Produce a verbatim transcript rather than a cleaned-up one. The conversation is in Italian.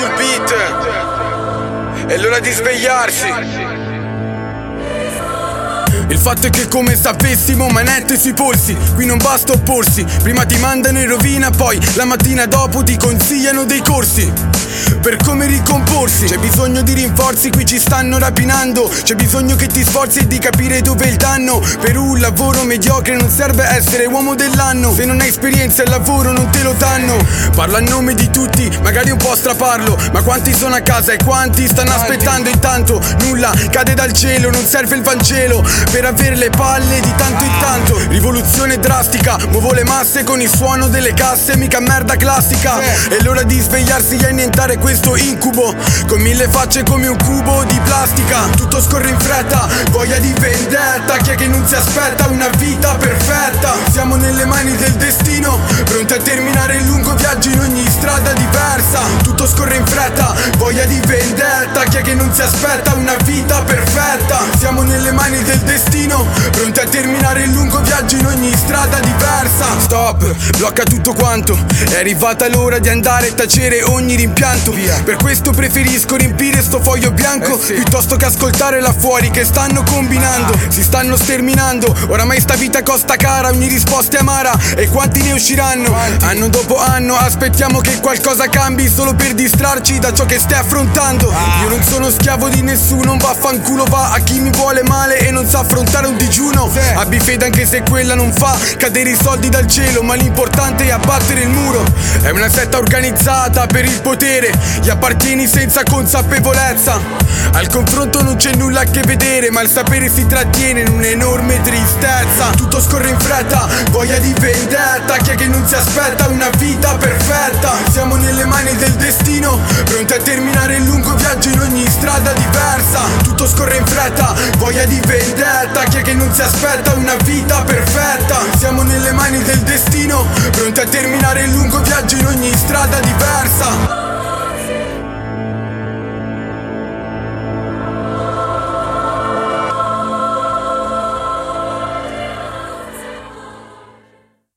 sul beat. È l'ora di svegliarsi. Il fatto è che come se avessimo manette sui polsi, qui non basta opporsi. Prima ti mandano in rovina, poi la mattina dopo ti consigliano dei corsi per come ricomporsi. C'è bisogno di rinforzi, qui ci stanno rapinando. C'è bisogno che ti sforzi e di capire dove è il danno. Per un lavoro mediocre non serve essere uomo dell'anno. Se non hai esperienza il lavoro non te lo danno. Parlo a nome di tutti, magari un po' straparlo, ma quanti sono a casa e quanti stanno aspettando? Intanto nulla cade dal cielo, non serve il Vangelo per avere le palle di tanto in tanto. Rivoluzione drastica, muovo le masse con il suono delle casse, mica merda classica. È l'ora di svegliarsi e annientare questo incubo, con mille facce come un cubo di plastica. Tutto scorre in fretta, voglia di vendetta. Chi è che non si aspetta una vita perfetta? Siamo nelle mani del destino, pronti a terminare il lungo viaggio in ogni strada diversa. Tutto scorre in fretta, voglia di vendetta. Chi è che non si aspetta una vita perfetta? Siamo nelle mani del destino, pronti a terminare il lungo viaggio in ogni strada diversa. Stop, blocca tutto quanto. È arrivata l'ora di andare a tacere ogni rimpianto. Via. Per questo preferisco riempire sto foglio bianco eh sì. piuttosto che ascoltare là fuori che stanno combinando. ah. Si stanno sterminando, oramai sta vita costa cara, ogni risposta è amara. E quanti ne usciranno? Quanti? Anno dopo anno aspettiamo che qualcosa cambi solo per distrarci da ciò che stai affrontando. ah. Io non sono schiavo di nessuno, vaffanculo va a chi mi vuole male e non sa affrontare un digiuno. sì. Abbi fede anche se quella non fa cadere i soldi dal cielo, ma l'importante è abbattere il muro. È una setta organizzata per il potere, gli appartieni senza consapevolezza. Al confronto non c'è nulla a che vedere, ma il sapere si trattiene in un'enorme tristezza. Tutto scorre in fretta, voglia di vendetta. Chi è che non si aspetta una vita perfetta? Siamo nelle mani del destino, pronti a terminare il lungo viaggio in ogni strada diversa. Tutto scorre in fretta, voglia di vendetta. Chi è che non si aspetta una vita perfetta? Siamo nelle mani del destino, pronti a terminare il lungo viaggio in ogni strada diversa.